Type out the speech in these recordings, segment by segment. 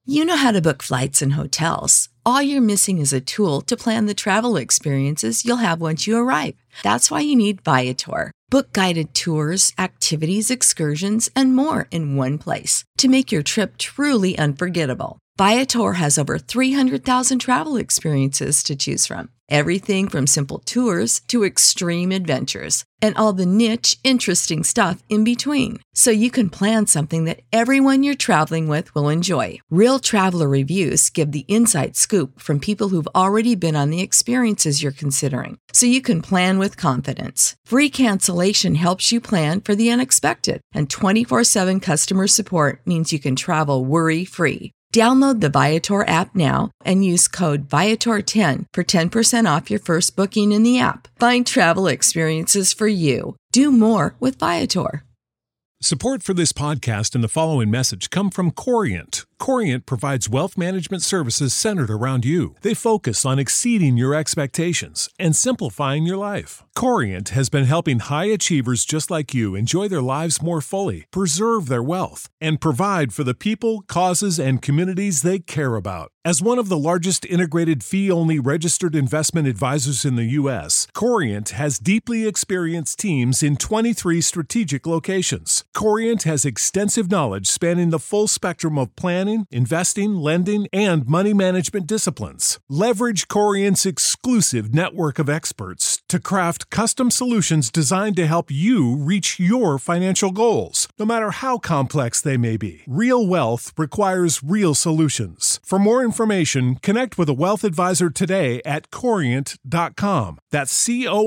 You know how to book flights and hotels. All you're missing is a tool to plan the travel experiences you'll have once you arrive. That's why you need Viator. Book guided tours, activities, excursions, and more in one place to make your trip truly unforgettable. Viator has over 300,000 travel experiences to choose from. Everything from simple tours to extreme adventures and all the niche, interesting stuff in between. So you can plan something that everyone you're traveling with will enjoy. Real traveler reviews give the inside scoop from people who've already been on the experiences you're considering. So you can plan with confidence. Free cancellation helps you plan for the unexpected. And 24/7 customer support means you can travel worry-free. Download the Viator app now and use code Viator10 for 10% off your first booking in the app. Find travel experiences for you. Do more with Viator. Support for this podcast and the following message come from Corient. Corient provides wealth management services centered around you. They focus on exceeding your expectations and simplifying your life. Corient has been helping high achievers just like you enjoy their lives more fully, preserve their wealth, and provide for the people, causes, and communities they care about. As one of the largest integrated fee-only registered investment advisors in the U.S., Corient has deeply experienced teams in 23 strategic locations. Corient has extensive knowledge spanning the full spectrum of planning, investing, lending, and money management disciplines. Leverage Corient's exclusive network of experts to craft custom solutions designed to help you reach your financial goals, no matter how complex they may be. Real wealth requires real solutions. For more information, connect with a wealth advisor today at Corient.com. That's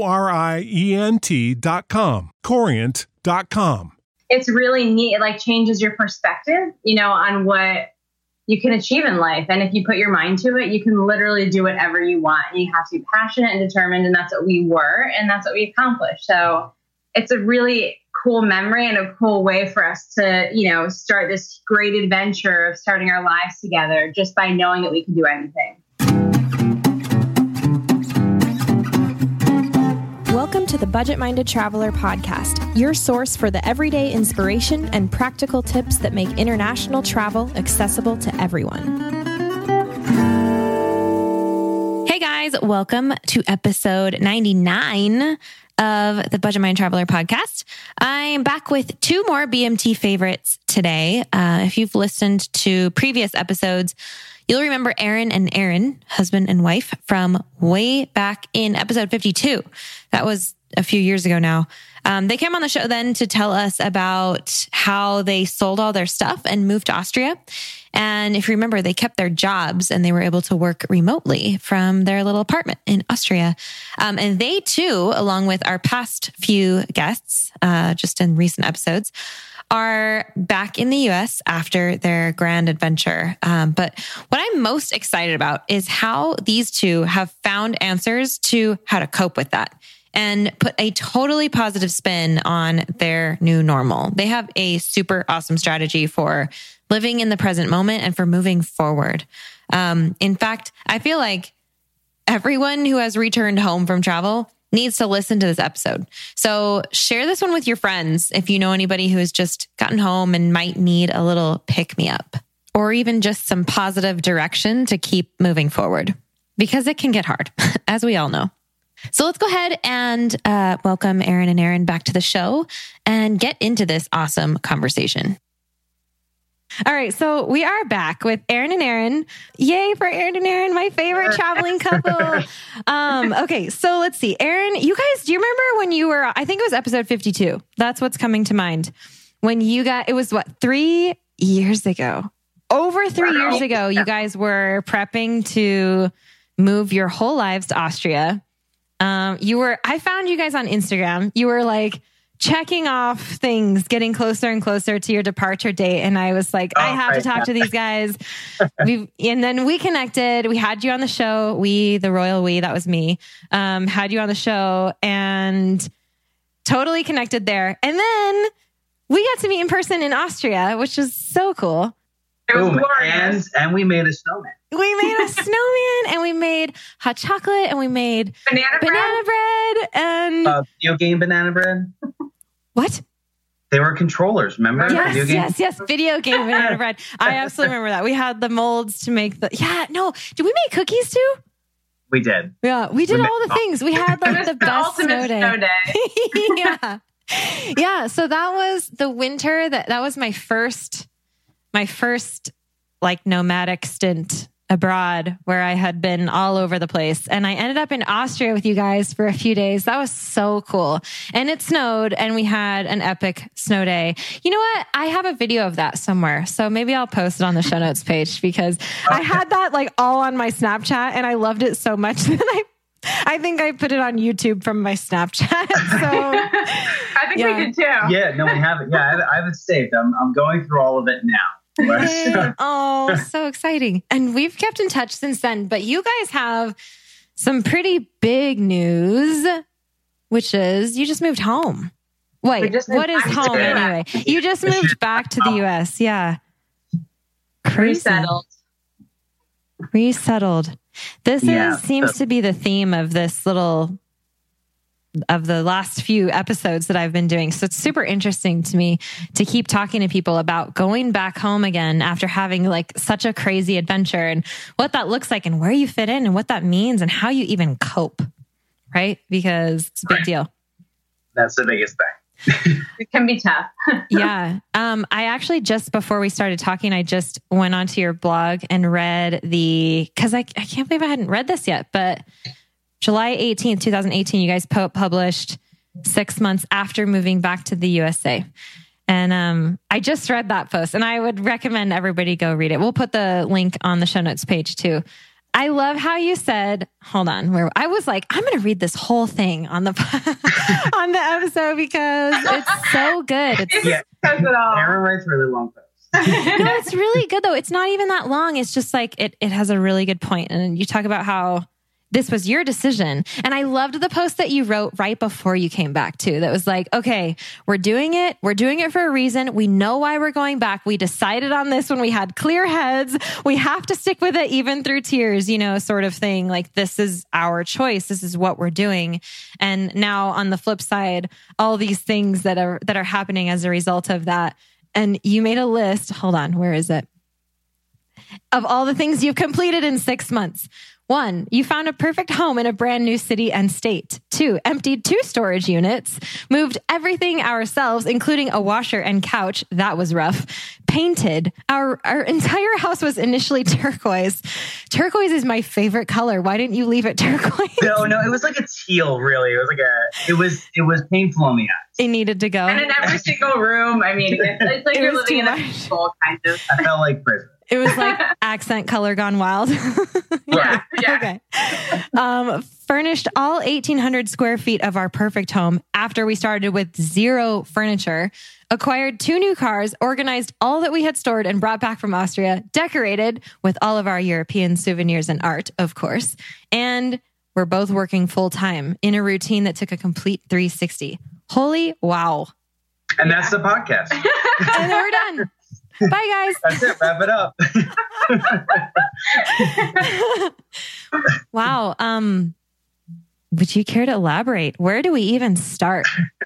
Corient.com. Corient.com. It's really neat. It changes your perspective, on what you can achieve in life. And if you put your mind to it, you can literally do whatever you want. You have to be passionate and determined. And that's what we were. And that's what we accomplished. So it's a really cool memory and a cool way for us to, start this great adventure of starting our lives together just by knowing that we can do anything. Welcome to the Budget Minded Traveler podcast, your source for the everyday inspiration and practical tips that make international travel accessible to everyone. Hey guys, welcome to episode 99 of the Budget Minded Traveler podcast. I'm back with two more BMT favorites today. If you've listened to previous episodes, you'll remember Aaron and Aaron, husband and wife, from way back in episode 52. That was a few years ago now. They came on the show then to tell us about how they sold all their stuff and moved to Austria. And if you remember, they kept their jobs and they were able to work remotely from their little apartment in Austria. And they too, along with our past few guests, just in recent episodes, are back in the US after their grand adventure. But what I'm most excited about is how these two have found answers to how to cope with that and put a totally positive spin on their new normal. They have a super awesome strategy for living in the present moment and for moving forward. In fact, I feel like everyone who has returned home from travel needs to listen to this episode. So share this one with your friends if you know anybody who has just gotten home and might need a little pick-me-up or even just some positive direction to keep moving forward, because it can get hard, as we all know. So let's go ahead and welcome Aaron and Aaron back to the show and get into this awesome conversation. All right, so we are back with Aaron and Aaron. Yay for Aaron and Aaron, my favorite traveling couple. Okay, so let's see. Aaron, you guys, do you remember when you were, I think it was episode 52. That's what's coming to mind. When you got, it was what, 3 years ago? Over 3 years ago, you guys were prepping to move your whole lives to Austria. I found you guys on Instagram. You were like checking off things, getting closer and closer to your departure date. And I was like, I have to talk to these guys. And then we connected. We had you on the show. The royal we, that was me, had you on the show and totally connected there. And then we got to meet in person in Austria, which is so cool. It was glorious. And we made a snowman. We made a snowman and we made hot chocolate and we made banana bread and video game banana bread. What? They were controllers, remember? Yes. Video game banana bread. I absolutely remember that. We had the molds to make did we make cookies too? We did. Yeah, we did all the things. We had like the best snow day. Yeah. So that was the winter that was my first like nomadic stint abroad where I had been all over the place. And I ended up in Austria with you guys for a few days. That was so cool. And it snowed and we had an epic snow day. You know what? I have a video of that somewhere. So maybe I'll post it on the show notes page because I had that like all on my Snapchat and I loved it so much that I think I put it on YouTube from my Snapchat. So I think we did too. Yeah, no, we haven't. Yeah, I have it saved. I'm going through all of it now. Oh, so exciting. And we've kept in touch since then, but you guys have some pretty big news, which is you just moved home. Wait, what is home anyway? You just moved back to the US. Yeah. Crazy. Resettled. This seems to be the theme of the last few episodes that I've been doing. So it's super interesting to me to keep talking to people about going back home again after having like such a crazy adventure and what that looks like and where you fit in and what that means and how you even cope, right? Because it's a big deal. That's the biggest thing. It can be tough. Yeah. I actually, just before we started talking, I just went onto your blog and read because I can't believe I hadn't read this yet, but July 18th, 2018, you guys published 6 months after moving back to the USA. And I just read that post and I would recommend everybody go read it. We'll put the link on the show notes page too. I love how you said, hold on, where I was like, I'm going to read this whole thing on the on the episode because it's so good. Aaron writes really long posts. No, it's really good though. It's not even that long. It's just like, it has a really good point. And you talk about how this was your decision. And I loved the post that you wrote right before you came back too. That was like, okay, we're doing it. We're doing it for a reason. We know why we're going back. We decided on this when we had clear heads. We have to stick with it even through tears, sort of thing. Like, this is our choice. This is what we're doing. And now on the flip side, all these things that are happening as a result of that. And you made a list. Hold on. Where is it? Of all the things you've completed in 6 months. 1, you found a perfect home in a brand new city and state. 2, emptied 2 storage units, moved everything ourselves, including a washer and couch. That was rough. Painted. Our entire house was initially turquoise. Turquoise is my favorite color. Why didn't you leave it turquoise? No, it was like a teal, really. It was like it was painful on the eyes. It needed to go. And in every single room, I mean, it's like you're living in a school, kind of. I felt like prison. It was like accent color gone wild. Yeah. Okay. Furnished all 1,800 square feet of our perfect home after we started with 0 furniture, acquired 2 new cars, organized all that we had stored and brought back from Austria, decorated with all of our European souvenirs and art, of course. And we're both working full time in a routine that took a complete 360. Holy wow. And that's the podcast. And we're done. Bye, guys. That's it. Wrap it up. Wow. Would you care to elaborate? Where do we even start?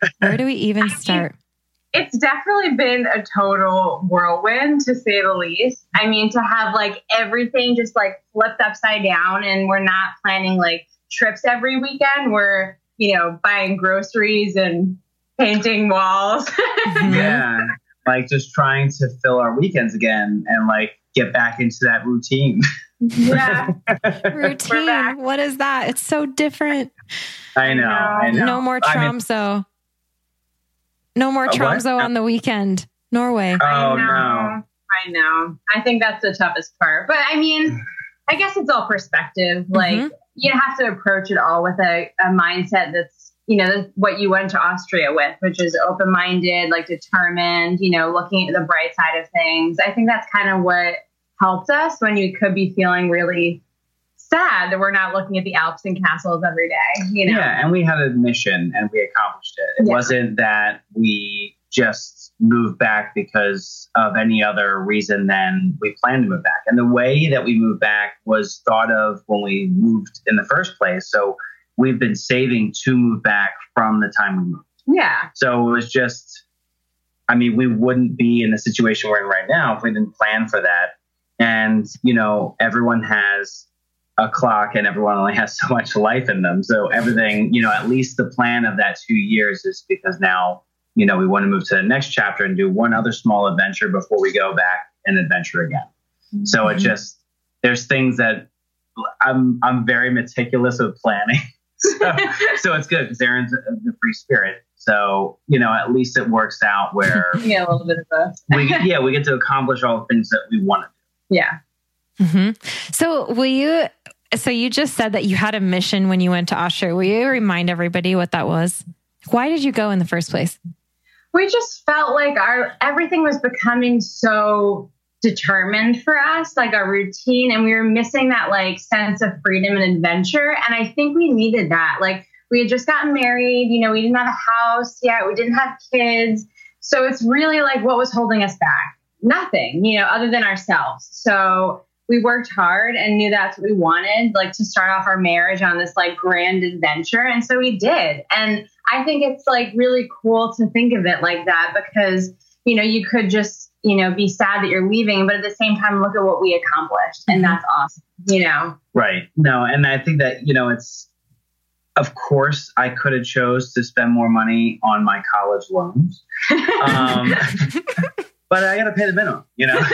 It's definitely been a total whirlwind, to say the least. I mean, to have like everything just like flipped upside down, and we're not planning like trips every weekend. We're, buying groceries and painting walls. Yeah. Like just trying to fill our weekends again and like get back into that routine. Yeah. Routine. What is that? It's so different. I know. No more Tromso. No more Tromso on the weekend. Norway. Oh, I know. I think that's the toughest part. But I mean, I guess it's all perspective. Like, you have to approach it all with a mindset that's, what you went to Austria with, which is open-minded, like determined, looking at the bright side of things. I think that's kind of what helped us when you could be feeling really sad that we're not looking at the Alps and castles every day, Yeah, and we had a mission and we accomplished it. It wasn't that we just moved back because of any other reason than we planned to move back. And the way that we moved back was thought of when we moved in the first place. So we've been saving to move back from the time we moved. Yeah. So it was just I mean, we wouldn't be in the situation we're in right now if we didn't plan for that. And, everyone has a clock and everyone only has so much life in them. So everything, at least the plan of that 2 years is because now, we want to move to the next chapter and do one other small adventure before we go back and adventure again. Mm-hmm. So it just, there's things that I'm very meticulous with planning. So it's good because Erin's the free spirit. So, at least it works out where a little bit of both. we get to accomplish all the things that we want to do. Yeah. Mm-hmm. So you just said that you had a mission when you went to Austria. Will you remind everybody what that was? Why did you go in the first place? We just felt like everything was becoming so determined for us, like our routine, and we were missing that like sense of freedom and adventure. And I think we needed that. Like we had just gotten married, we didn't have a house yet, we didn't have kids. So it's really like what was holding us back? Nothing, other than ourselves. So we worked hard and knew that's what we wanted, like to start off our marriage on this like grand adventure. And so we did. And I think it's like really cool to think of it like that because, you could just, be sad that you're leaving, but at the same time, look at what we accomplished. And that's awesome, Right. No. And I think that, it's, of course, I could have chose to spend more money on my college loans. But I got to pay the minimum,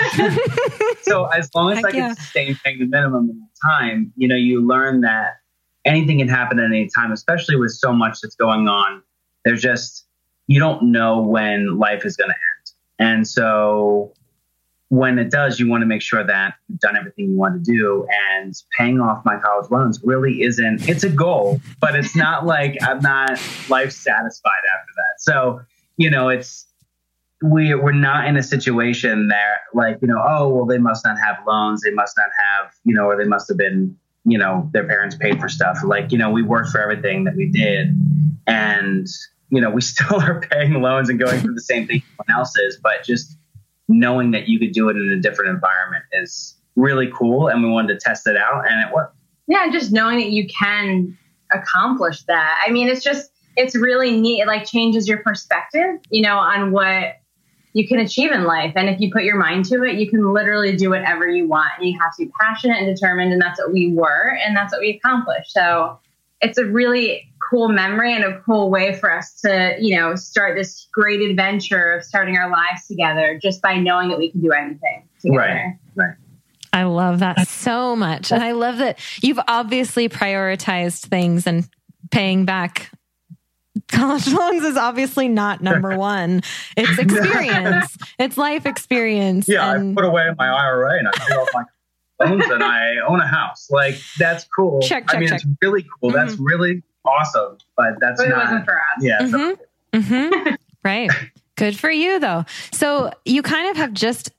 So as long as I can sustain paying the minimum in the time, you learn that anything can happen at any time, especially with so much that's going on. There's just, you don't know when life is going to end. And so when it does, you want to make sure that you've done everything you want to do. And paying off my college loans really isn't, it's a goal, but it's not like I'm not life satisfied after that. So, it's, we're not in a situation that like, oh, well, they must not have loans. They must not have, or they must have been, their parents paid for stuff. Like, we worked for everything that we did. And, we still are paying loans and going through the same thing everyone else is. But just knowing that you could do it in a different environment is really cool. And we wanted to test it out and it worked. Yeah. Just knowing that you can accomplish that. I mean, it's really neat. It like changes your perspective, on what you can achieve in life. And if you put your mind to it, you can literally do whatever you want. And you have to be passionate and determined. And that's what we were. And that's what we accomplished. So it's a really cool memory and a cool way for us to, start this great adventure of starting our lives together just by knowing that we can do anything together. Right. I love that so much. And I love that you've obviously prioritized things, and paying back college loans is obviously not number one. It's experience. It's life experience. Yeah, I put away my IRA and I paid off my loans and I own a house. Like, that's cool. Check. It's really cool. Mm-hmm. That's really awesome. But it wasn't for us. Yeah. Mm-hmm. Mm-hmm. Right. Good for you, though. So you kind of have just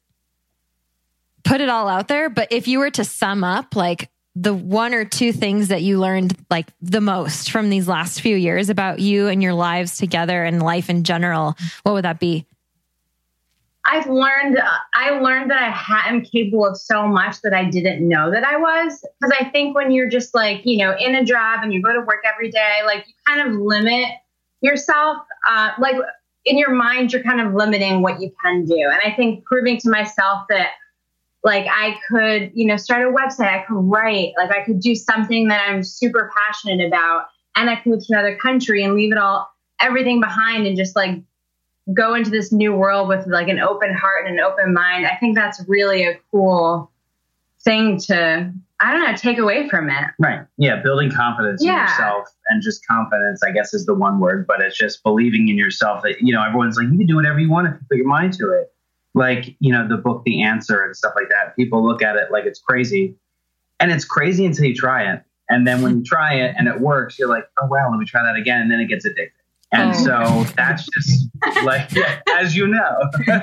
put it all out there. But if you were to sum up, like, the one or two things that you learned like the most from these last few years about you and your lives together and life in general, what would that be? I learned that I am capable of so much that I didn't know that I was. Because I think when you're just like, in a job and you go to work every day, like you kind of limit yourself. Like in your mind, you're kind of limiting what you can do. And I think proving to myself that like I could, start a website, I could write, like I could do something that I'm super passionate about, and I could move to another country and leave everything behind and just like go into this new world with like an open heart and an open mind. I think that's really a cool thing to, take away from it. Right. Yeah. Building confidence in yourself, and just confidence, I guess, is the one word, but it's just believing in yourself that, everyone's like, you can do whatever you want if you put your mind to it. Like, the book, The Answer and stuff like that. People look at it like it's crazy, and it's crazy until you try it. And then when you try it and it works, you're like, oh, wow, let me try that again. And then it gets addicted. And so that's just like, as you know,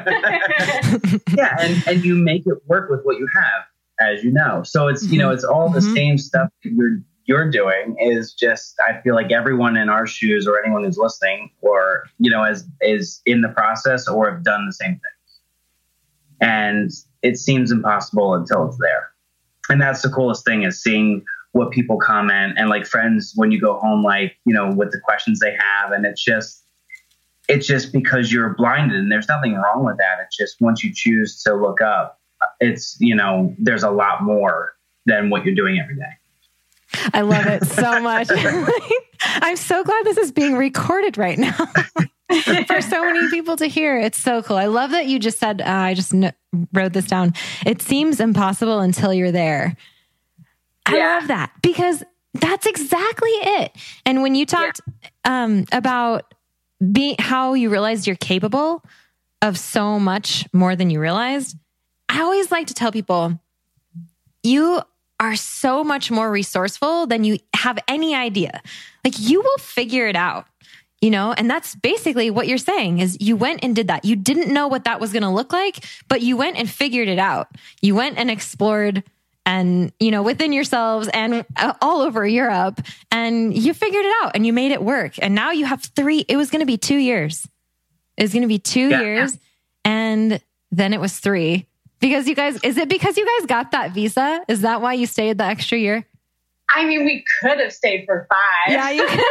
and you make it work with what you have, as you know. So it's, it's all the same stuff that you're doing. Is just, I feel like everyone in our shoes, or anyone who's listening, or, is in the process or have done the same thing. And it seems impossible until it's there. And that's the coolest thing, is seeing what people comment, and like friends when you go home, like, with the questions they have. And it's just, it's just because you're blinded, and there's nothing wrong with that. It's just once you choose to look up, it's, there's a lot more than what you're doing every day. I love it so much. I'm so glad this is being recorded right now for so many people to hear. It's so cool. I love that you just said, I just wrote this down. It seems impossible until you're there. I love that, because that's exactly it. And when you talked about how you realized you're capable of so much more than you realized, I always like to tell people, you are so much more resourceful than you have any idea. Like, you will figure it out, and that's basically what you're saying is you went and did that. You didn't know what that was going to look like, but you went and figured it out. You went and explored and, within yourselves and all over Europe, and you figured it out and you made it work. And now you have it was going to be 2 years. It was going to be 2 years. And then it was 3. Because is it because you guys got that visa? Is that why you stayed the extra year? I mean, we could have stayed for 5. Yeah, you could.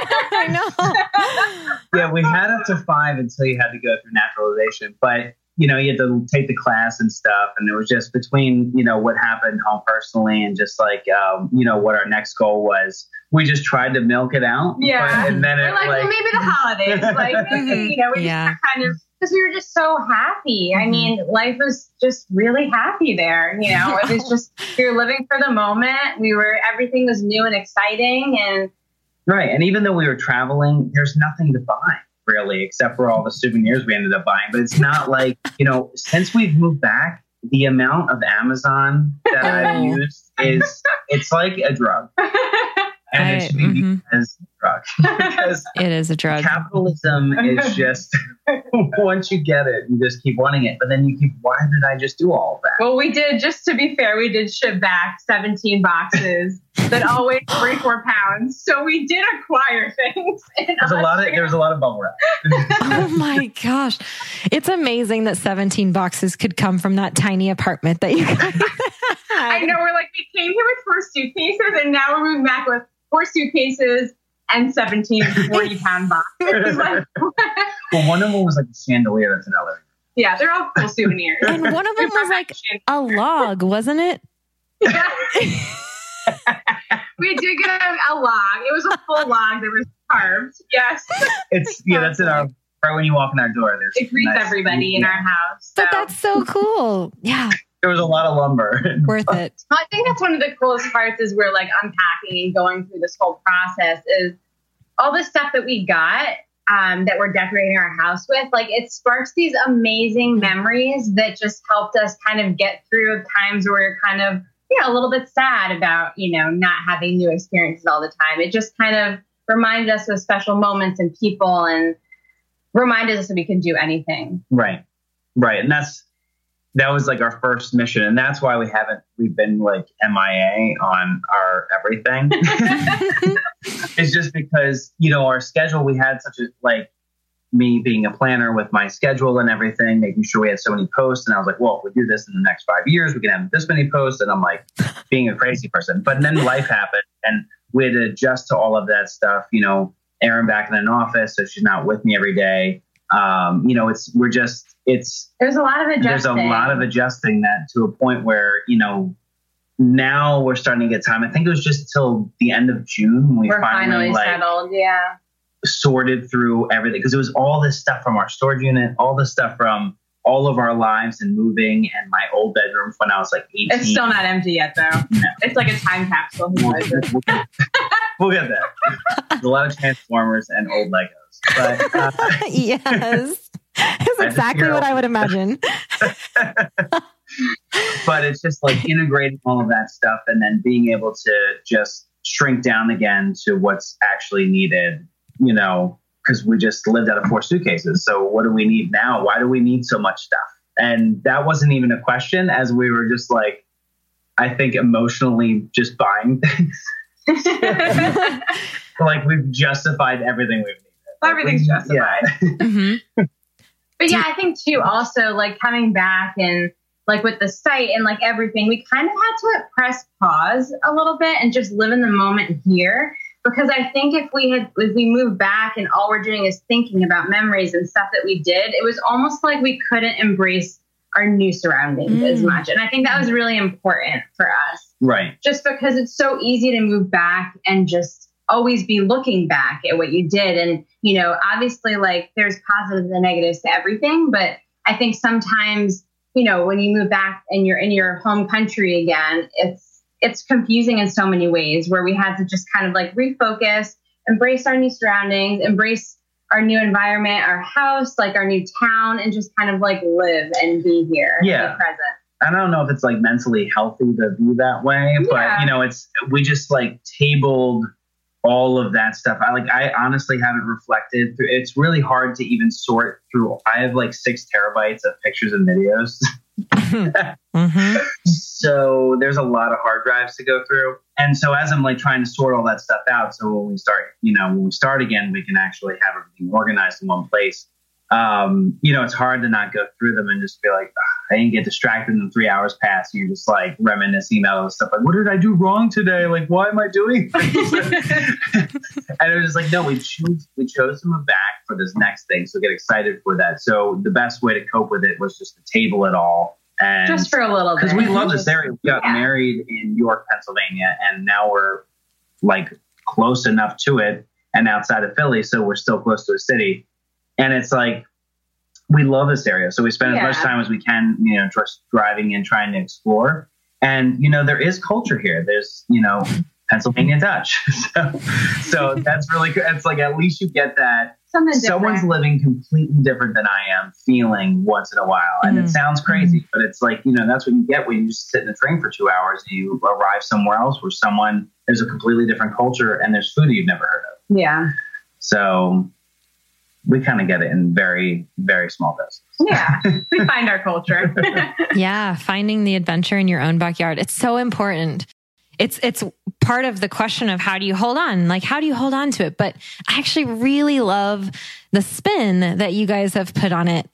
I know. Yeah, we had up to 5 until you had to go through naturalization. But, you had to take the class and stuff. And it was just between, what happened home personally and just like, what our next goal was. We just tried to milk it out. Yeah. And then we're like, well, maybe the holidays. Like, maybe, we just kind of, because we were just so happy. I mean, life was just really happy there. It was just, we were living for the moment. Everything was new and exciting. And right. And even though we were traveling, there's nothing to buy really, except for all the souvenirs we ended up buying. But it's not like, since we've moved back, the amount of Amazon that I've used it's like a drug. And it should be as a drug. Because it is a drug. Capitalism is just, once you get it, you just keep wanting it. But then you keep, why did I just do all of that? Well, we did, just to be fair, we did ship back 17 boxes that all weighed 3-4 pounds. So we did acquire things. There was a lot of bubble wrap. Oh my gosh. It's amazing that 17 boxes could come from that tiny apartment that you guys had. I know, we came here with 4 suitcases, and now we're moving back with 4 suitcases and 17 40-pound boxes. Well, one of them was like a chandelier that's in LA. Yeah, they're all cool souvenirs. And one of them was like a log, wasn't it? Yeah. We did get a log. It was a full log. There was carbs. Yes. That's in our, right when you walk in our door. It greets everybody in our house. So. But that's so cool. Yeah. There was a lot of lumber. Worth it. I think that's one of the coolest parts is we're like unpacking and going through this whole process is all the stuff that we got that we're decorating our house with. Like, it sparks these amazing memories that just helped us kind of get through times where we're kind of, a little bit sad about, not having new experiences all the time. It just kind of reminded us of special moments and people and reminded us that we can do anything. Right. And that was like our first mission. And that's why we've been like MIA on our everything. It's just because, our schedule, we had such a, like, me being a planner with my schedule and everything, making sure we had so many posts. And I was like, well, if we do this in the next 5 years, we can have this many posts. And I'm like being a crazy person. But then life happened and we had to adjust to all of that stuff. Erin back in an office, so she's not with me every day. There's a lot of adjusting. There's a lot of adjusting that to a point where, now we're starting to get time. I think it was just till the end of June when we're finally settled. Yeah. Sorted through everything, because it was all this stuff from our storage unit, all this stuff from all of our lives and moving, and my old bedroom when I was like 18. It's still not empty yet, though. No. It's like a time capsule. We'll get there. There's a lot of Transformers and old Legos. But, yes. That's exactly what I would imagine. But it's just like integrating all of that stuff and then being able to just shrink down again to what's actually needed, because we just lived out of 4 suitcases. So what do we need now? Why do we need so much stuff? And that wasn't even a question, as we were just like, I think emotionally just buying things. Like, we've justified everything we've needed. Everything's justified. Yeah. Mm-hmm. But yeah, I think too, also like coming back and like with the site and like everything, we kind of had to press pause a little bit and just live in the moment here. Because I think if we moved back and all we're doing is thinking about memories and stuff that we did, it was almost like we couldn't embrace our new surroundings as much. And I think that was really important for us. Right. Just because it's so easy to move back and just always be looking back at what you did. And, you know, obviously like there's positives and negatives to everything, but I think sometimes, you know, when you move back and you're in your home country again, it's confusing in so many ways, where we had to just kind of like refocus, embrace our new surroundings, embrace our new environment, our house, like our new town, and just kind of like live and be here in the present. I don't know if it's like mentally healthy to be that way, but you know, we just like tabled all of that stuff. I honestly haven't reflected through. It's really hard to even sort through. I have like 6 terabytes of pictures and videos. So there's a lot of hard drives to go through. And so as I'm like trying to sort all that stuff out, so when we start again, we can actually have everything organized in one place. You know, it's hard to not go through them and just be like, I didn't get distracted and 3 hours pass. And you're just like reminiscing about all this stuff. Like, what did I do wrong today? Like, why am I doing this? And it was just like, no, we chose to move back for this next thing. So get excited for that. So the best way to cope with it was just to table it all. And just for a little bit. Because we love this area. We got married in York, Pennsylvania, and now we're like close enough to it and outside of Philly. So we're still close to a city. And it's like, we love this area. So we spend as much time as we can, you know, just driving and trying to explore. And, you know, there is culture here. There's, you know, Pennsylvania Dutch. So that's really good. It's like, at least you get that. Someone's living completely different than I am feeling once in a while. And it sounds crazy, but it's like, you know, that's what you get when you just sit in a train for 2 hours and you arrive somewhere else where there's a completely different culture and there's food that you've never heard of. Yeah. So we kind of get it in very, very small doses. Yeah, we find our culture. Yeah, finding the adventure in your own backyard. It's so important. It's part of the question of how do you hold on? Like, how do you hold on to it? But I actually really love the spin that you guys have put on it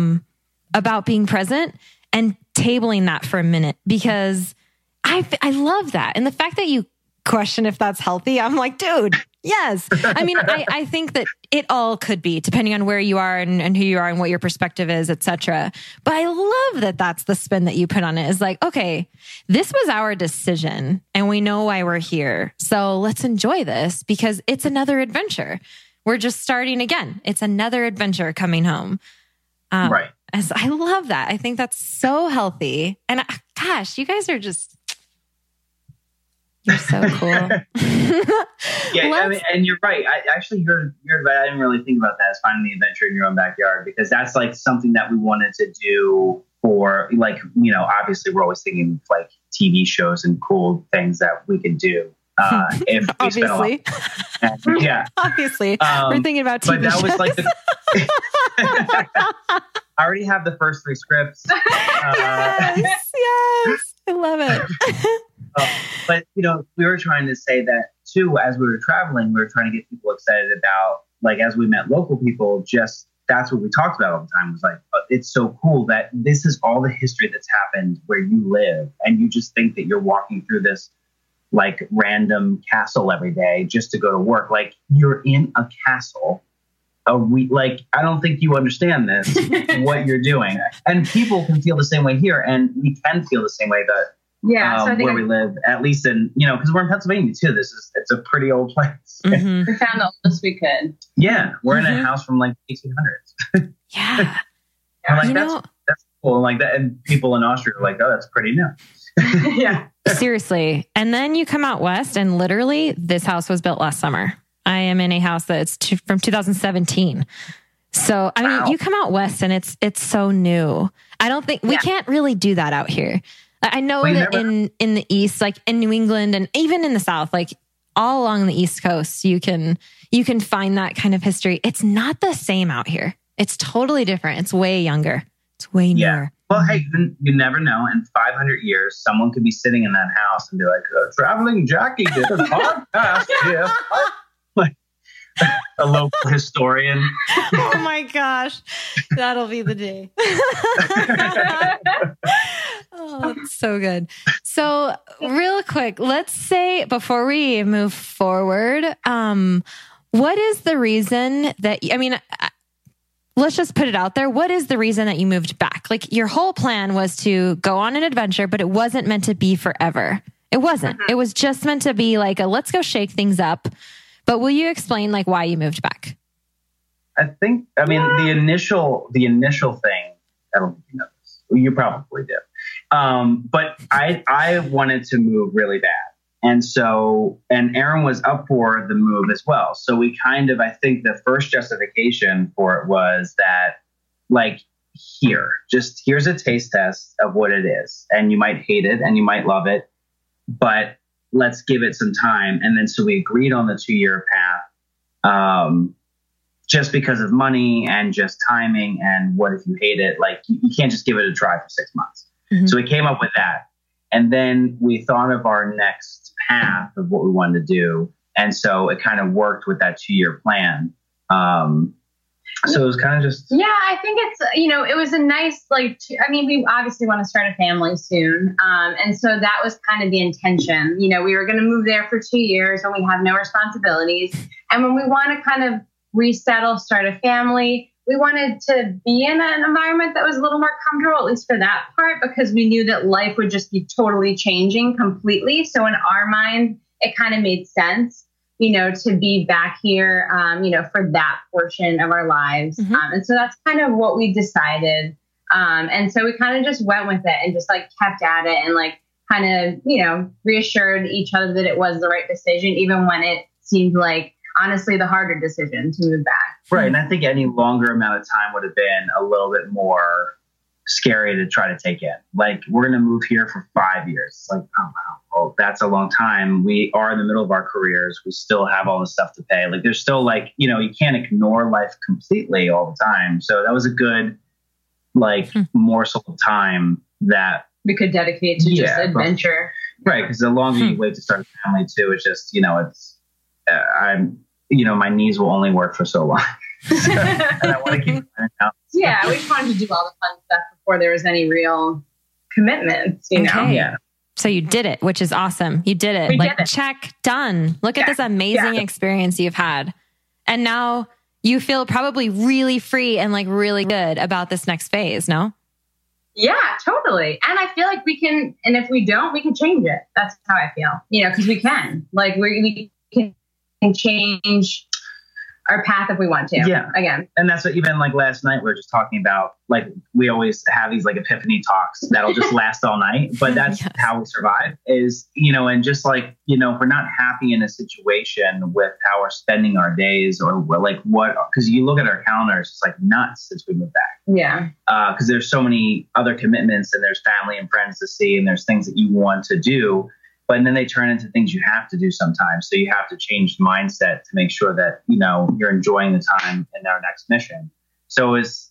about being present and tabling that for a minute, because I love that. And the fact that you question if that's healthy, I'm like, dude, yes. I mean, I think that it all could be, depending on where you are and who you are and what your perspective is, etc. But I love that that's the spin that you put on it, is like, okay, this was our decision and we know why we're here. So let's enjoy this because it's another adventure. We're just starting again. It's another adventure coming home. Right. As I love that. I think that's so healthy. And gosh, you guys are just... You're so cool. I mean, and you're right. I didn't really think about that as finding the adventure in your own backyard, because that's like something that we wanted to do for, like, you know, obviously we're always thinking of like TV shows and cool things that we could do. If we spent a lot. Yeah. Obviously. We're thinking about TV but that shows. was like I already have the first 3 scripts. Yes. I love it. But, you know, we were trying to say that too, as we were traveling, we were trying to get people excited about, like, as we met local people, just that's what we talked about all the time, was like, it's so cool that this is all the history that's happened where you live. And you just think that you're walking through this like random castle every day just to go to work. Like, you're in a castle. I don't think you understand this, what you're doing. And people can feel the same way here. And we can feel the same way that so where we live, at least in, you know, because we're in Pennsylvania too. It's a pretty old place. Mm-hmm. We found the oldest we could. Yeah. We're in a house from like 1800s. Yeah. Like, that's cool. And like that. And people in Austria are like, oh, that's pretty new. Yeah. Seriously. And then you come out west and literally this house was built last summer. I am in a house that's from 2017. So, I mean, you come out west and it's so new. I don't think we can't really do that out here. I know that in the East, like in New England and even in the South, like all along the East Coast, you can find that kind of history. It's not the same out here. It's totally different. It's way younger. It's way newer. Yeah. Well, hey, you never know. In 500 years, someone could be sitting in that house and be like, Traveling Jackie did a podcast here. Like a local historian. Oh my gosh. That'll be the day. Oh, that's so good. So real quick, let's say before we move forward, what is the reason that, let's just put it out there. What is the reason that you moved back? Like your whole plan was to go on an adventure, but it wasn't meant to be forever. It wasn't. It was just meant to be like let's go shake things up. But will you explain like why you moved back? The initial thing, I don't think you know this. You probably do. But I wanted to move really bad. And Aaron was up for the move as well. So we I think the first justification for it was that like, here's a taste test of what it is. And you might hate it and you might love it, but let's give it some time. And then, so we agreed on the 2-year path, just because of money and just timing. And what if you hate it? Like you can't just give it a try for 6 months. Mm-hmm. So we came up with that. And then we thought of our next path of what we wanted to do. And so it kind of worked with that 2-year plan. So it was kind of just... Yeah, I think it's, it was a nice, we obviously want to start a family soon. And so that was kind of the intention. We were going to move there for 2 years when we have no responsibilities. And when we want to kind of resettle, start a family, we wanted to be in an environment that was a little more comfortable, at least for that part, because we knew that life would just be totally changing completely. So in our mind, it kind of made sense, to be back here, for that portion of our lives. Mm-hmm. And so that's kind of what we decided. And so we kind of just went with it and just like kept at it and like kind of, reassured each other that it was the right decision, even when it seemed like, honestly, the harder decision to move back. Right. And I think any longer amount of time would have been a little bit more scary to try to take in. Like, we're going to move here for 5 years. It's like, oh, wow, well, that's a long time. We are in the middle of our careers. We still have all this stuff to pay. Like, there's still you can't ignore life completely all the time. So that was a good, morsel of time that we could dedicate to just adventure. Right. Because the longer you wait to start a family too, it's just, my knees will only work for so long. And I want to keep it out. Yeah, we just wanted to do all the fun stuff before there was any real commitments, Okay. Yeah. So you did it, which is awesome. You did it. We did it. Check, done. Look at this amazing experience you've had. And now you feel probably really free and really good about this next phase, no? Yeah, totally. And I feel like we can, and if we don't, we can change it. That's how I feel, because we can. We can change our path if we want to. Yeah. Again. And that's what, even last night, we were just talking about, we always have these epiphany talks that'll just last all night, but that's how we survive is, and just if we're not happy in a situation with how we're spending our days or because you look at our calendars, it's nuts since we moved back. Yeah. Because there's so many other commitments and there's family and friends to see and there's things that you want to do. But then they turn into things you have to do sometimes. So you have to change the mindset to make sure that, you're enjoying the time in our next mission. So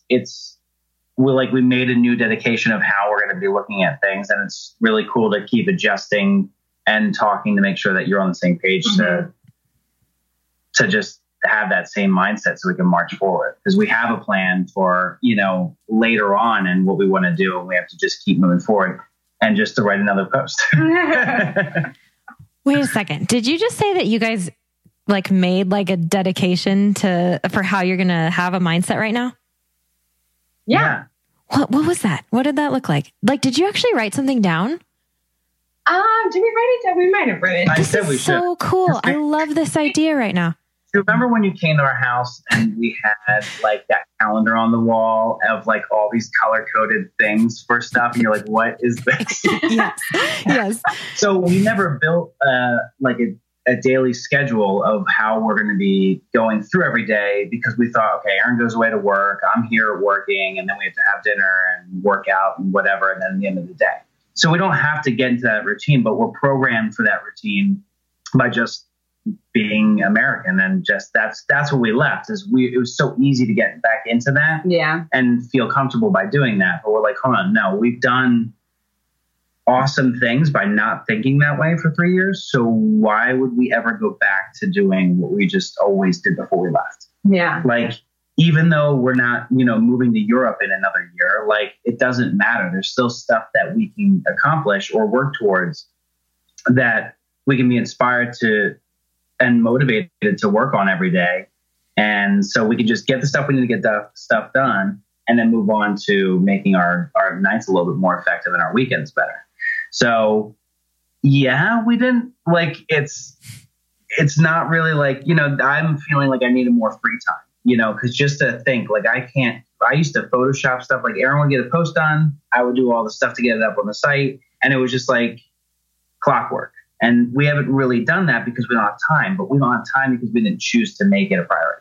we made a new dedication of how we're going to be looking at things. And it's really cool to keep adjusting and talking to make sure that you're on the same page to just have that same mindset so we can march forward. Because we have a plan for, later on and what we want to do. And we have to just keep moving forward. And just to write another post. Wait a second. Did you just say that you guys made a dedication for how you're going to have a mindset right now? Yeah. What was that? What did that look like? Did you actually write something down? Did we write it down? We might have written it. I said we should. So cool. I love this idea right now. Do you remember when you came to our house and we had that calendar on the wall of all these color coded things for stuff? And you're like, what is this? Yes. So we never built a daily schedule of how we're going to be going through every day because we thought, okay, Aaron goes away to work. I'm here working. And then we have to have dinner and work out and whatever. And then at the end of the day. So we don't have to get into that routine, but we're programmed for that routine by just being American, and just that's what we left. It was so easy to get back into that, and feel comfortable by doing that. But we're like, hold on, no, we've done awesome things by not thinking that way for 3 years. So why would we ever go back to doing what we just always did before we left? Yeah, even though we're not, moving to Europe in another year, like it doesn't matter. There's still stuff that we can accomplish or work towards that we can be inspired to and motivated to work on every day. And so we can just get the stuff we need to get the stuff done and then move on to making our nights a little bit more effective and our weekends better. So yeah, we didn't like, it's not really like, I'm feeling like I needed more free time, cause just to think like, I used to Photoshop stuff. Like Aaron would get a post done. I would do all the stuff to get it up on the site. And it was just like clockwork. And we haven't really done that because we don't have time, but we don't have time because we didn't choose to make it a priority.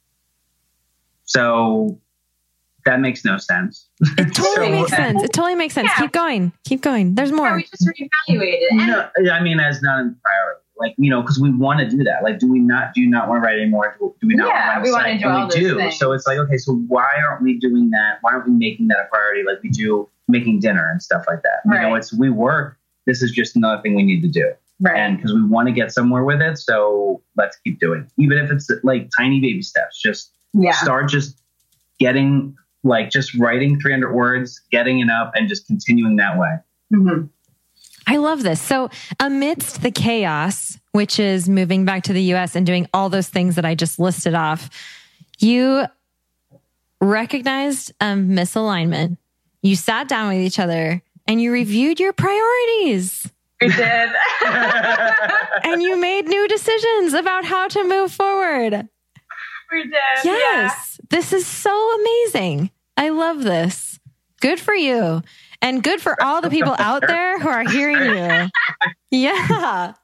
So that makes no sense. It totally makes sense. It totally makes sense. Yeah. Keep going. There's more. Yeah, we just reevaluated. No, I mean, as not a priority. Like, because we want to do that. Like, do you not want to write anymore? Do we not want to write we want to do all those things. So it's like, okay, so why aren't we doing that? Why aren't we making that a priority like we do making dinner and stuff like that? Right. We work. This is just another thing we need to do. Right. And because we want to get somewhere with it. So let's keep doing it. Even if it's like tiny baby steps, just start just getting just writing 300 words, getting it up and just continuing that way. Mm-hmm. I love this. So amidst the chaos, which is moving back to the US and doing all those things that I just listed off, you recognized a misalignment. You sat down with each other and you reviewed your priorities. We did. And you made new decisions about how to move forward. We did. Yes. Yeah. This is so amazing. I love this. Good for you. And good for all the people out there who are hearing you. Yeah.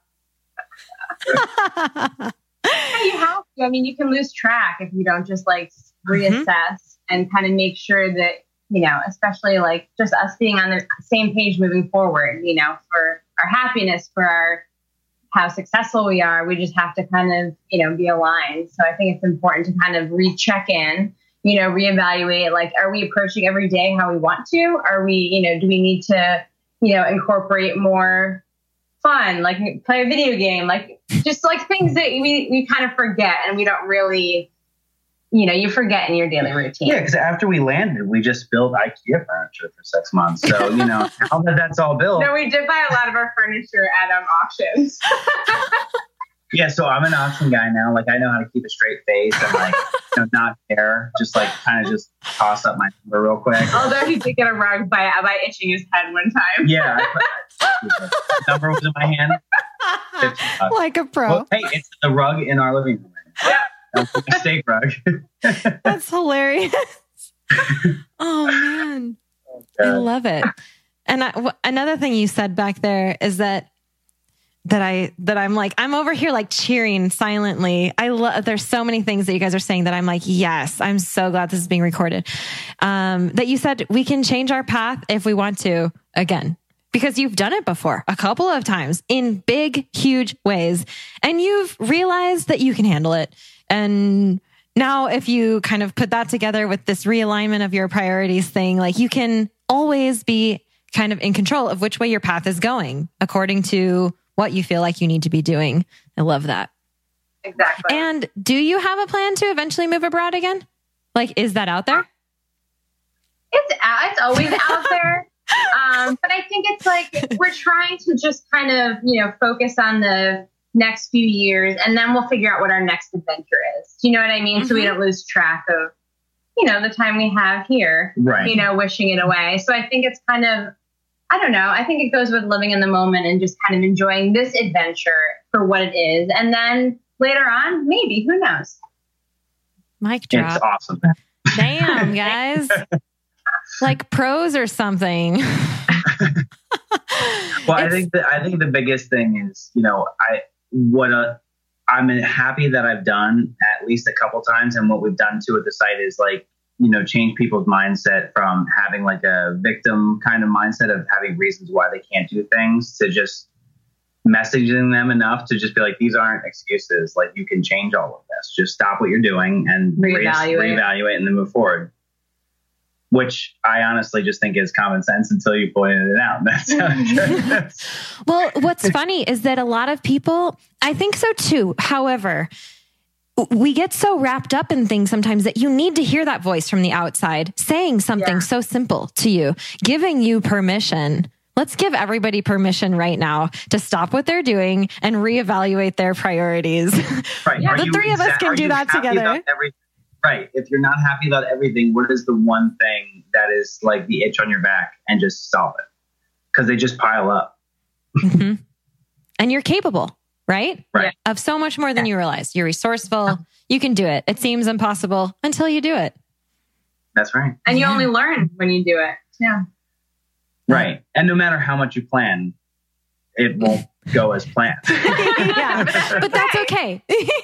You have to. I mean, you can lose track if you don't just reassess and kind of make sure that, especially just us being on the same page moving forward, for our happiness, for how successful we are, we just have to kind of, be aligned. So I think it's important to kind of recheck in, reevaluate, are we approaching every day how we want to? Are we, do we need to, incorporate more fun, play a video game, just things that we kind of forget and we don't really, you forget in your daily routine. Yeah, because after we landed, we just built IKEA furniture for 6 months. So, now that that's all built. No, we did buy a lot of our furniture at auctions. Yeah, so I'm an auction guy now. I know how to keep a straight face and not care. Just kind of just toss up my number real quick. Although he did get a rug by itching his head one time. Yeah. The number was in my hand. Like a pro. Well, hey, it's the rug in our living room. Yeah. That's a mistake rug. That's hilarious. Oh, man. I love it. And another thing you said back there is that I'm over here cheering silently. There's so many things that you guys are saying that I'm yes, I'm so glad this is being recorded. That you said we can change our path if we want to again, because you've done it before a couple of times in big, huge ways. And you've realized that you can handle it. And now if you kind of put that together with this realignment of your priorities thing, you can always be kind of in control of which way your path is going according to what you feel like you need to be doing. I love that. Exactly. And do you have a plan to eventually move abroad again? Is that out there? It's always out there. But I think it's we're trying to just kind of, focus on the next few years and then we'll figure out what our next adventure is. Do you know what I mean? Mm-hmm. So we don't lose track of, the time we have here, right. Wishing it away. So I think it's kind of, I don't know. I think it goes with living in the moment and just kind of enjoying this adventure for what it is. And then later on, maybe, who knows? Mic drop. It's awesome. Damn, guys. Pros or something. Well, I think the biggest thing is, I'm happy that I've done at least a couple times. And what we've done too at the site is change people's mindset from having a victim kind of mindset of having reasons why they can't do things to just messaging them enough to just be these aren't excuses. You can change all of this. Just stop what you're doing and reevaluate and then move forward. Which I honestly just think is common sense until you pointed it out. That's Well, what's funny is that a lot of people, I think so too. However, we get so wrapped up in things sometimes that you need to hear that voice from the outside saying something so simple to you, giving you permission. Let's give everybody permission right now to stop what they're doing and reevaluate their priorities. Right. The three of us can do that together. Right. If you're not happy about everything, what is the one thing that is like the itch on your back, and just solve it? Because they just pile up. Mm-hmm. And you're capable, right? Right. Of so much more than you realize. You're resourceful. You can do it. It seems impossible until you do it. That's right. And you only learn when you do it. Yeah. Right. And no matter how much you plan, it won't go as planned. Yeah. But that's okay.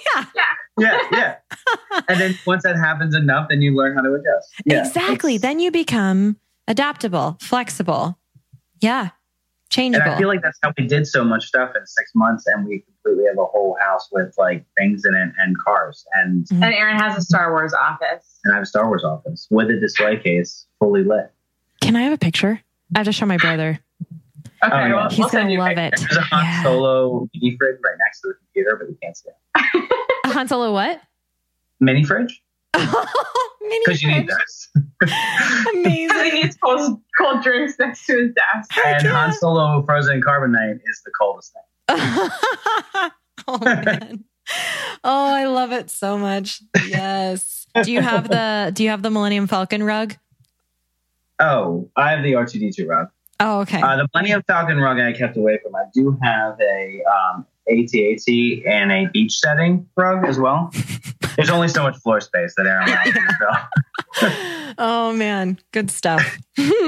Yeah. And then once that happens enough, then you learn how to adjust. Yeah. Exactly. Then you become adaptable, flexible. Yeah. Changeable. And I feel like that's how we did so much stuff in 6 months, and we completely have a whole house with like things in it and cars. And Aaron has a Star Wars office. And I have a Star Wars office with a display case fully lit. Can I have a picture? I have to show my brother. Okay, well, he's going to love it. There's a Han Solo mini fridge right next to the computer, but you can't see it. A Han Solo what? Mini fridge? Mini Because you need those. Amazing. He needs cold drinks next to his desk. And Han Solo Frozen Carbonite is the coldest thing. Oh, man. Oh, I love it so much. Yes. Do you have the Millennium Falcon rug? Oh, I have the R2-D2 rug. Oh, okay. The Millennium Falcon rug I kept away from. I do have a AT-AT and a beach setting rug as well. There's only so much floor space that Aaron allows me to fill. Oh, man. Good stuff.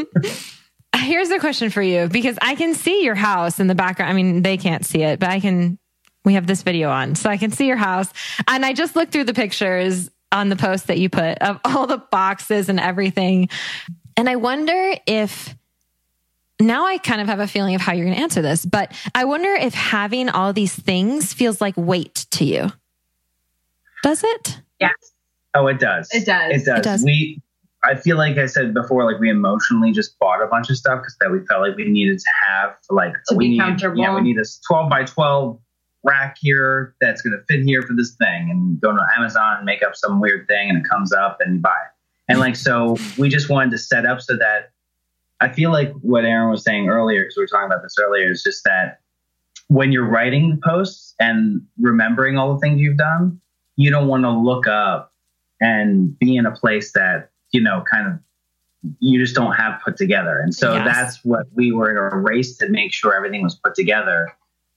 Here's a question for you, because I can see your house in the background. I mean, they can't see it, but we have this video on, so I can see your house. And I just looked through the pictures on the post that you put of all the boxes and everything. And I wonder if, now I kind of have a feeling of how you're going to answer this, but I wonder if having all these things feels like weight to you. Does it? Yes. Oh, it does. It does. It does. I feel like I said before, like we emotionally just bought a bunch of stuff because that we felt like we needed to have, like be comfortable. Yeah, we need this 12 by 12 rack here that's going to fit here for this thing, and go to Amazon and make up some weird thing, and it comes up and you buy it. And like, so we just wanted to set up so that I feel like what Aaron was saying earlier, because we were talking about this earlier, is just that when you're writing the posts and remembering all the things you've done, you don't want to look up and be in a place that, you know, kind of you just don't have put together. And so that's what we were in a race to make sure everything was put together.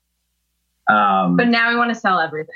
But now we want to sell everything.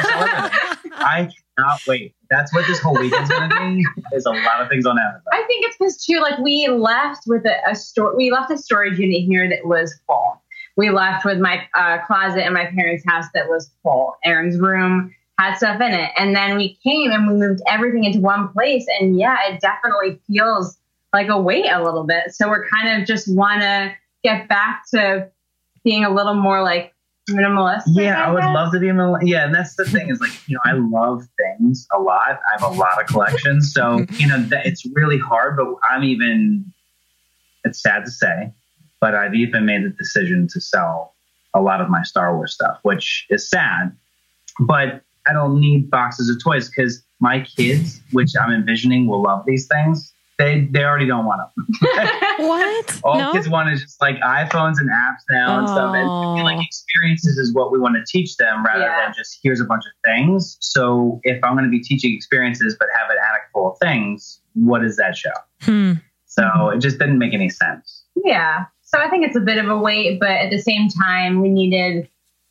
I cannot wait. That's what this whole weekend's going to be. There's a lot of things on Amazon. I think it's because too, like we left with we left a storage unit here that was full. We left with my closet in my parents' house that was full. Aaron's room had stuff in it. And then we came and we moved everything into one place. And yeah, it definitely feels like a weight a little bit. So we're kind of just want to get back to being a little more like minimalist. Yeah, I would love to be minimalist. Yeah, and that's the thing is like, you know, I love things a lot. I have a lot of collections. So, you know, it's really hard, but it's sad to say, but I've even made the decision to sell a lot of my Star Wars stuff, which is sad, but I don't need boxes of toys because my kids, which I'm envisioning will love these things, they already don't want them. What? All kids want is just like iPhones and apps now and stuff. And I feel like experiences is what we want to teach them rather than just here's a bunch of things. So if I'm going to be teaching experiences but have an attic full of things, what does that show? So it just didn't make any sense. Yeah. So I think it's a bit of a weight, but at the same time, we needed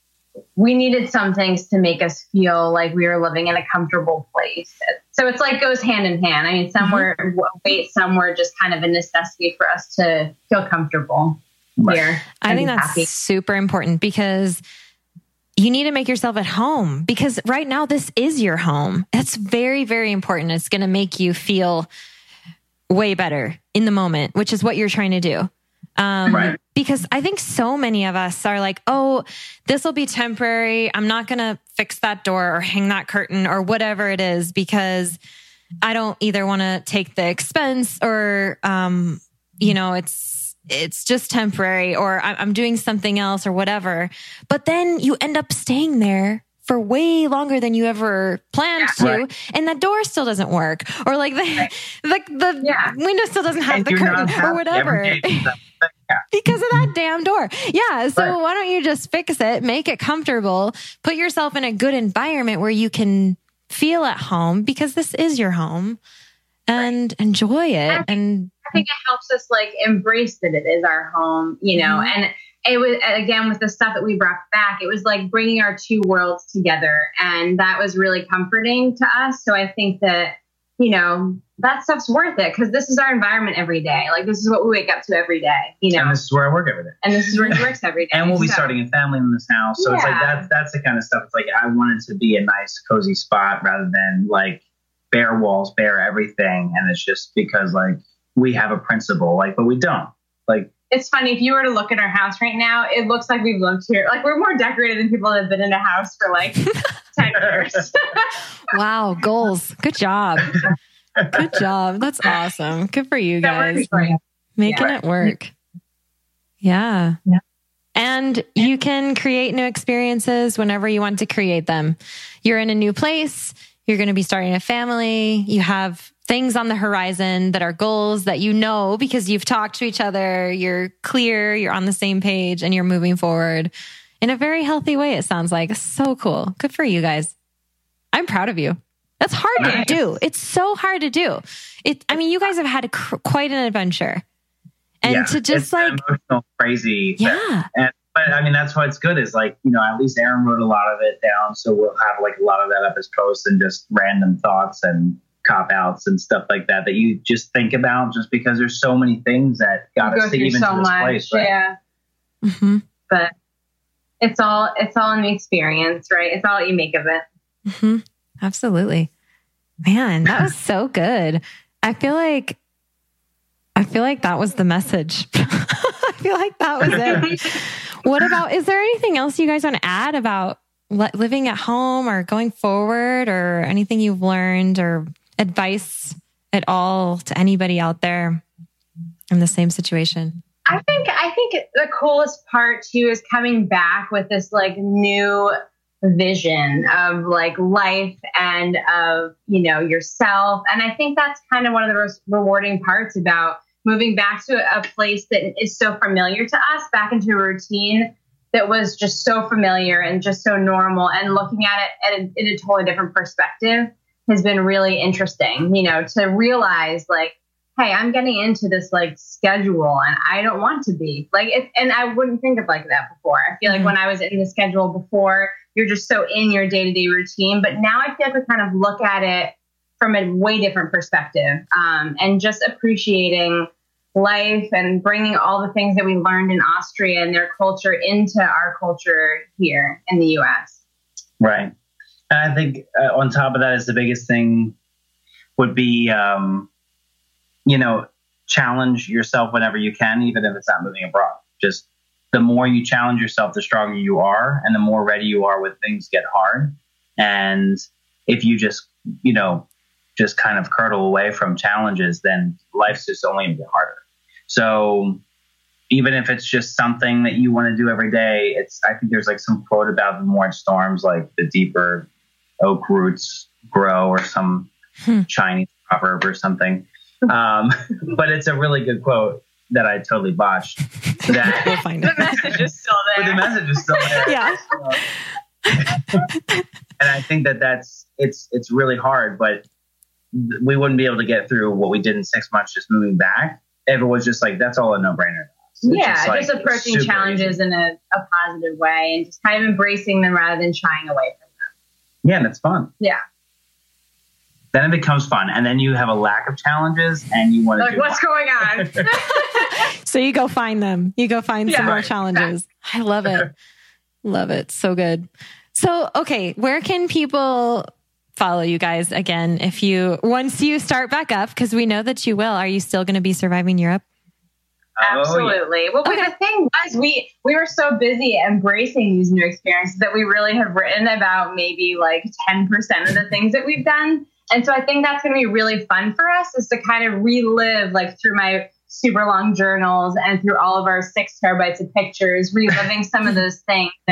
some things to make us feel like we were living in a comfortable place. So it's like goes hand in hand. I mean, somewhere weight, somewhere just kind of a necessity for us to feel comfortable here. I think that's super important because you need to make yourself at home because right now this is your home. That's very, very important. It's going to make you feel way better in the moment, which is what you're trying to do. Right. Because I think so many of us are like, oh, this will be temporary. I'm not going to fix that door or hang that curtain or whatever it is because I don't either want to take the expense or, you know, it's just temporary or I'm doing something else or whatever. But then you end up staying there for way longer than you ever planned to, and that door still doesn't work, or like the window still doesn't have the curtain or whatever. Because of that damn door. Yeah. So why don't you just fix it, make it comfortable, put yourself in a good environment where you can feel at home, because this is your home, and enjoy it. I think it helps us like embrace that it is our home, you know, and it was, again, with the stuff that we brought back, it was like bringing our two worlds together. And that was really comforting to us. So I think that, you know, that stuff's worth it, because this is our environment every day. Like, this is what we wake up to every day, you know. And this is where I work every day. And this is where he works every day. And we'll be starting a family in this house. So it's like, that's the kind of stuff. It's like, I want it to be a nice, cozy spot rather than like bare walls, bare everything. And it's just because like we have a principle, like, but we don't. Like, it's funny, if you were to look at our house right now, it looks like we've lived here. Like, we're more decorated than people that have been in a house for like 10 years. Wow, goals. Good job. Good job. That's awesome. Good for you guys. Making it work. Yeah. And you can create new experiences whenever you want to create them. You're in a new place. You're going to be starting a family. You have things on the horizon that are goals that you know because you've talked to each other. You're clear. You're on the same page, and you're moving forward in a very healthy way. It sounds like so cool. Good for you guys. I'm proud of you. That's hard to do. It's so hard to do. I mean, you guys have had quite an adventure, and to just like emotional, crazy. Yeah. But I mean, that's why it's good is like, you know, at least Aaron wrote a lot of it down. So we'll have like a lot of that up as posts and just random thoughts and cop outs and stuff like that you just think about, just because there's so many things that got us to even to this place. Right? Yeah. Mm-hmm. But it's all in the experience, right? It's all what you make of it. Mm-hmm. Absolutely. Man, that was so good. I feel like that was the message. I feel like that was it. What about, is there anything else you guys want to add about living at home or going forward, or anything you've learned, or advice at all to anybody out there in the same situation? I think the coolest part too is coming back with this like new vision of like life and of, you know, yourself. And I think that's kind of one of the most rewarding parts about moving back to a place that is so familiar to us, back into a routine that was just so familiar and just so normal, and looking at it in a totally different perspective has been really interesting, you know, to realize like, hey, I'm getting into this like schedule and I don't want to be like it. And I wouldn't think of like that before. I feel like when I was in the schedule before, you're just so in your day-to-day routine. But now I feel like we kind of look at it from a way different perspective, and just appreciating life and bringing all the things that we learned in Austria and their culture into our culture here in the US. Right. And I think on top of that is the biggest thing would be, you know, challenge yourself whenever you can, even if it's not moving abroad. Just the more you challenge yourself, the stronger you are, and the more ready you are when things get hard. And if you just, you know, just kind of curdle away from challenges, then life's just only going to get harder. So even if it's just something that you want to do every day, I think there's like some quote about the more it storms, like the deeper oak roots grow, or some Chinese proverb or something. But it's a really good quote that I totally botched. That we'll find it. The message is still there. But the message is still there. Yeah. And I think it's really hard, but we wouldn't be able to get through what we did in 6 months just moving back if it was just like, that's all a no-brainer. Just approaching challenges in a positive way and just kind of embracing them rather than shying away from them. Yeah, and it's fun. Yeah. Then it becomes fun, and then you have a lack of challenges, and you want to like, what's going on? So you go find them. You go find some more challenges. I love it. Love it. So good. So, okay, where can people follow you guys again once you start back up? Because we know that you will. Are you still going to be surviving Europe? Absolutely. Yeah. Well, the thing was, we were so busy embracing these new experiences that we really have written about maybe like 10% of the things that we've done. And so I think that's going to be really fun for us, is to kind of relive, like through my super long journals and through all of our 6 terabytes of pictures, reliving some of those things and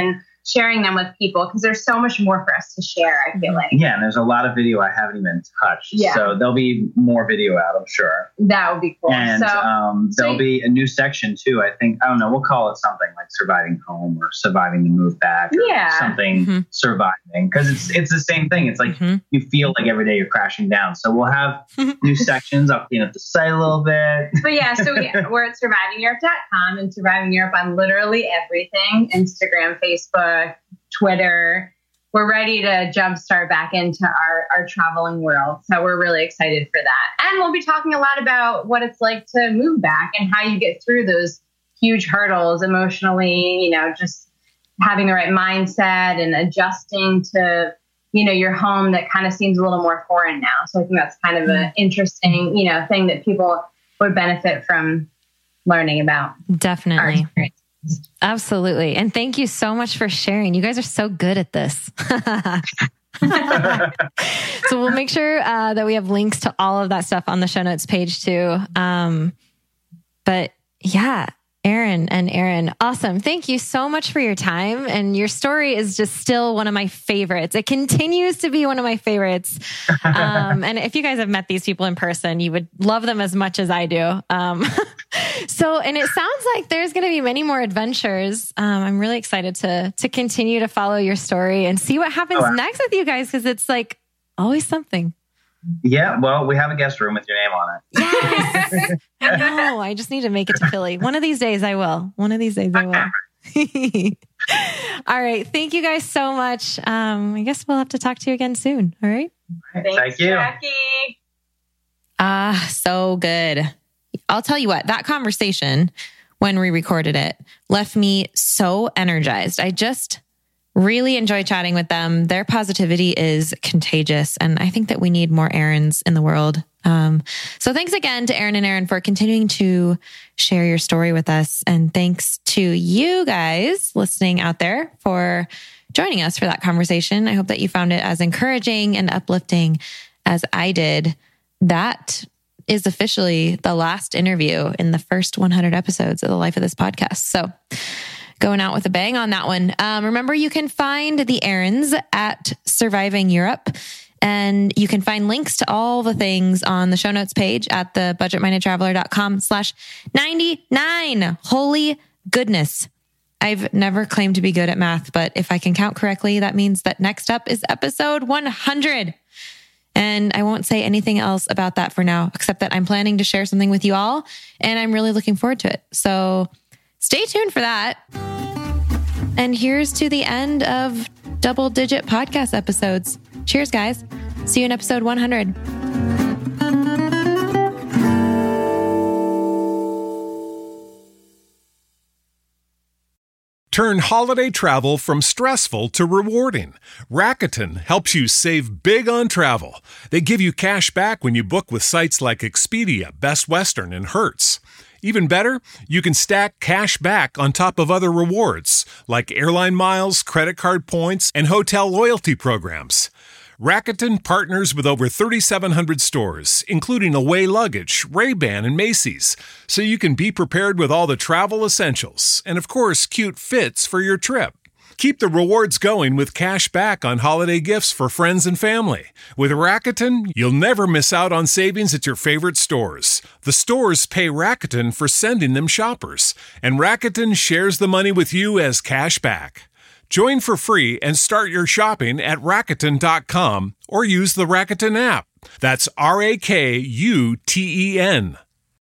sharing them with people because there's so much more for us to share, I feel like. Yeah, and there's a lot of video I haven't even touched. Yeah. So there'll be more video out, I'm sure. That would be cool. And there'll be a new section too. I think, I don't know, we'll call it something like Surviving Home or Surviving the Move Back or something surviving. Because it's the same thing. It's like you feel like every day you're crashing down. So we'll have new sections. I'll clean up the site a little bit. But yeah, so we're at survivingeurope.com, and Surviving Europe on literally everything: Instagram, Facebook, Twitter. We're ready to jumpstart back into our traveling world. So we're really excited for that. And we'll be talking a lot about what it's like to move back and how you get through those huge hurdles emotionally, just having the right mindset and adjusting to, your home that kind of seems a little more foreign now. So I think that's kind of an interesting, thing that people would benefit from learning about. Definitely. Absolutely. And thank you so much for sharing. You guys are so good at this. So we'll make sure that we have links to all of that stuff on the show notes page too. But yeah, Erin and Aaron, awesome. Thank you so much for your time. And your story is just still one of my favorites. It continues to be one of my favorites. And if you guys have met these people in person, you would love them as much as I do. And it sounds like there's going to be many more adventures. I'm really excited to continue to follow your story and see what happens next with you guys, because it's like always something. Yeah, well, we have a guest room with your name on it. Yes. I know. I just need to make it to Philly. One of these days I will. All right. Thank you guys so much. I guess we'll have to talk to you again soon. All right. Thanks, Thank you. Jackie. So good. I'll tell you what, that conversation when we recorded it left me so energized. I just really enjoy chatting with them. Their positivity is contagious. And I think that we need more Aarons in the world. So thanks again to Aaron and Aaron for continuing to share your story with us. And thanks to you guys listening out there for joining us for that conversation. I hope that you found it as encouraging and uplifting as I did. That is officially the last interview in the first 100 episodes of the life of this podcast. So going out with a bang on that one. Remember, you can find the Aarons at Surviving Europe, and you can find links to all the things on the show notes page at the budgetmindedtraveler.com/99. Holy goodness. I've never claimed to be good at math, but if I can count correctly, that means that next up is episode 100. And I won't say anything else about that for now, except that I'm planning to share something with you all, and I'm really looking forward to it. So stay tuned for that. And here's to the end of double-digit podcast episodes. Cheers, guys. See you in episode 100. Turn holiday travel from stressful to rewarding. Rakuten helps you save big on travel. They give you cash back when you book with sites like Expedia, Best Western, and Hertz. Even better, you can stack cash back on top of other rewards, like airline miles, credit card points, and hotel loyalty programs. Rakuten partners with over 3,700 stores, including Away Luggage, Ray-Ban, and Macy's, so you can be prepared with all the travel essentials and, of course, cute fits for your trip. Keep the rewards going with cash back on holiday gifts for friends and family. With Rakuten, you'll never miss out on savings at your favorite stores. The stores pay Rakuten for sending them shoppers, and Rakuten shares the money with you as cash back. Join for free and start your shopping at Rakuten.com or use the Rakuten app. That's Rakuten.